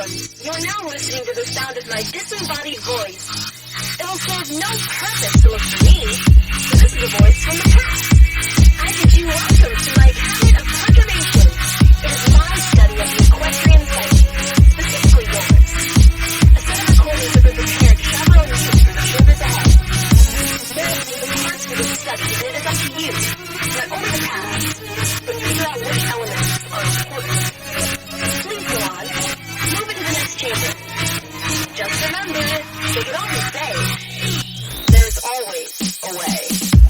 You're now listening to the sound of my disembodied voice. It will serve no purpose to look for me, so this is a voice from the past. I bid you welcome to my cabinet of perturbation. It is my study of the equestrian psyche, specifically yours. A set of recordings have been prepared several years for the shoulders ahead. There are the parts for this study, and it is up to you, not only the past, but figure out which elements are important. Please go on. Move into the next chamber. Just remember, they can always say, there's always a way.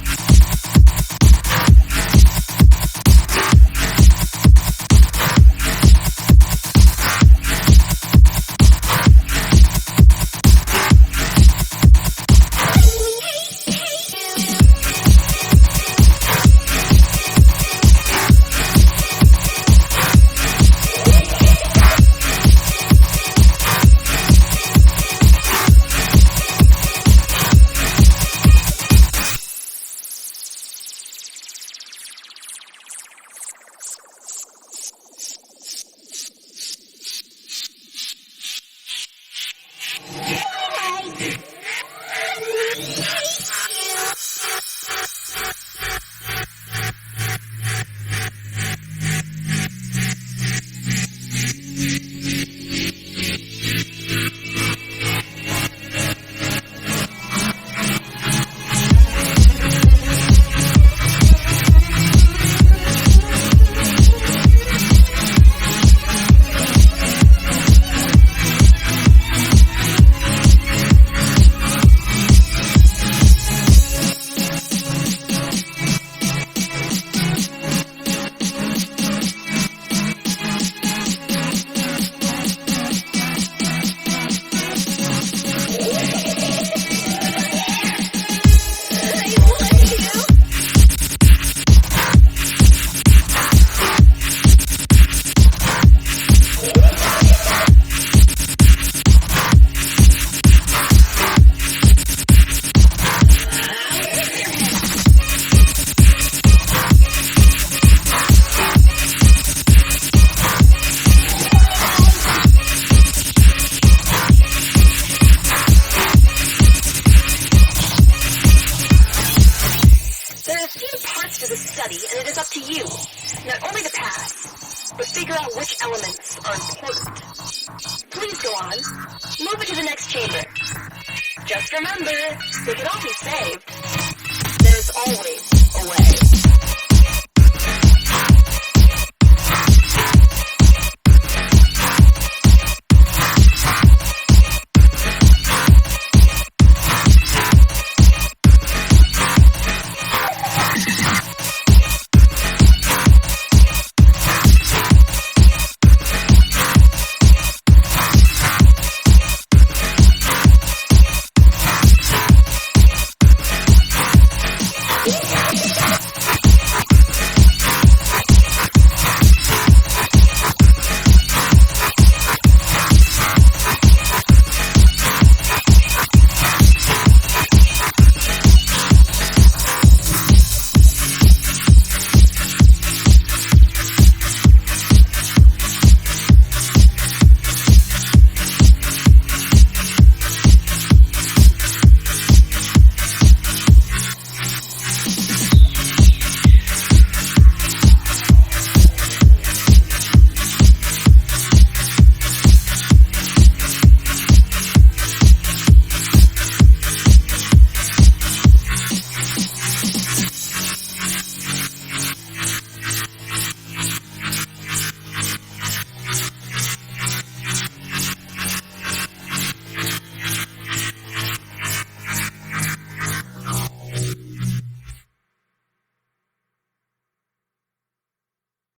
Just remember, they can all be saved. There's always a way. Yeah.